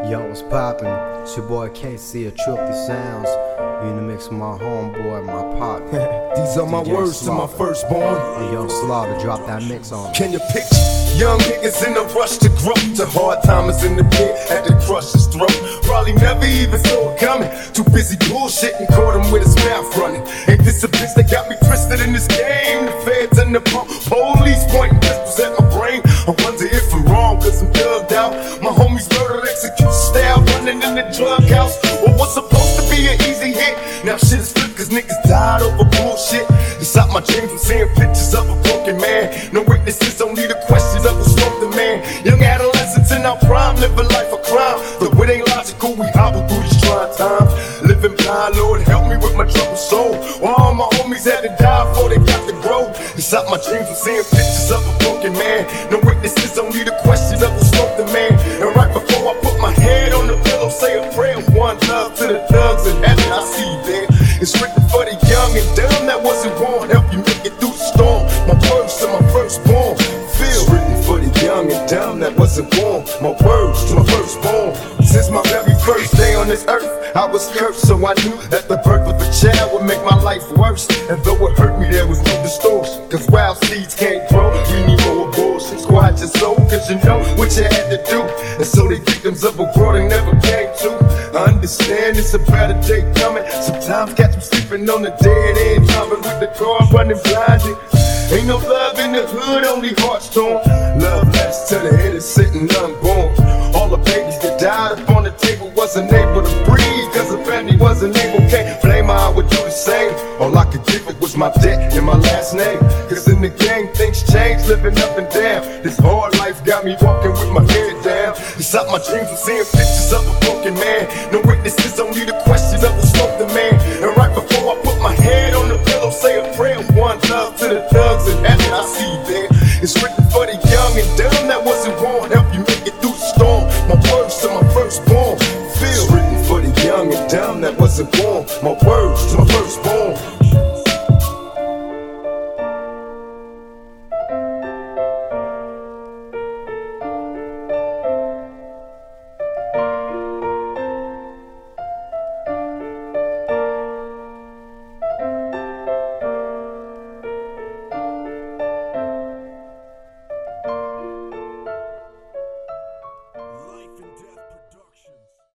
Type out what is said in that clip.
Yo, what's poppin'? It's your boy KC of Trippy Sounds. You in the mix with my homeboy, my partner. These are my DJ words Slaughter. to my firstborn. Hey, yo, Slaughter, drop that mix on. Can you picture young niggas in a rush to grow? To hard timers in the pit, had to crush his throat. Probably never even saw it coming. Too busy bullshitting, caught him with his mouth running. Ain't this a bitch that got me twisted in this game? The feds and the police pointing pistols at my brain. I wonder if I'm wrong, cause I'm thugged out. My homies murdered, execution style, running in the drug house. What was supposed to be an easy hit, now shit is flipped cause niggas died over bullshit. It's out my dreams, I'm seeing pictures of a broken man. No witnesses, only the questions of who smoked the man. Young adolescents in our prime, live a life of crime. Though it ain't logical, we hobble through these trying times. Living blind, Lord, help me with my troubled soul. While all my homies had to die before they got to grow. It's out my dreams, I'm seeing pictures of a broken man. No witnesses, only the questions of who smoked the man. And right before I put my head on the pillow, say a prayer. One love to the thugs in heaven, I see you there. It's written for the young and dumb that wasn't born. Help you make it through the storm. My words to my firstborn. It's written for the young and dumb that wasn't born. My words to my firstborn. Since my very first day on this earth, I was cursed, so I knew that the birth of a child would make my life worse. And though it hurt me, there was no distortion. Cause wild seeds can't grow, we need more abortions. Quiet your soul, cause you know what you had to do. And so they victims of a world they never came to. I understand it's a better day coming. Sometimes catch them sleeping on the dead end, driving with the car running blinded. Ain't no love in the hood, only hearts torn. Love lasts till the head is sitting unborn. All the babies that died up on the table wasn't able to breathe, cause the family wasn't able. Can't blame her, I would do the same. All I could give it was my debt and my last name. Cause in the game things change, living up and down. This hard life got me walking with my head down. It's out my dreams, I'm seeing pictures of a broken man. No witnesses, only the questions of who smoked the man. And right before I put my head on the pillow, say a prayer. One love to the thugs in heaven, I see you there. It's written for the young and dumb that wasn't born. Help you make it through the storm. My words to my firstborn. It's written for the young and dumb that wasn't born. My words to my firstborn.